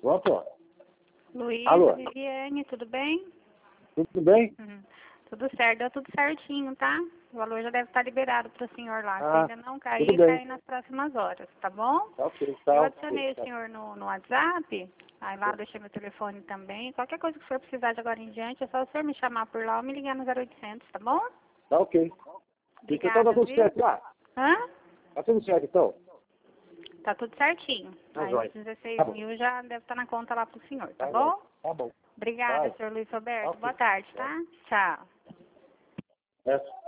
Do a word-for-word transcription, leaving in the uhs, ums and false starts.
Pronto. Luiz, Alô? Viviane, tudo bem? Tudo bem? Uhum. Tudo certo, deu tudo certinho, tá? O valor já deve estar liberado para o senhor lá. Se Ah, ainda não cair, tudo bem. cai nas próximas horas, tá bom? Tá ok, tá Eu ok. adicionei o Tá, senhor no, no WhatsApp, aí lá eu deixei meu telefone também. Qualquer coisa que o senhor precisar de agora em diante, é só o senhor me chamar por lá ou me ligar no zero oitocentos, tá bom? tá ok. Então tá Obrigada, tudo viu? certo lá? Hã? Tá tudo certo então? Tá tudo certinho. Tá Aí jóia. os dezesseis Tá bom. mil já deve estar na conta lá pro senhor, tá Tá bom? bom. Tá bom. Obrigada, Vai. senhor Luiz Roberto. Ok. Boa tarde, tá? Tchau. É.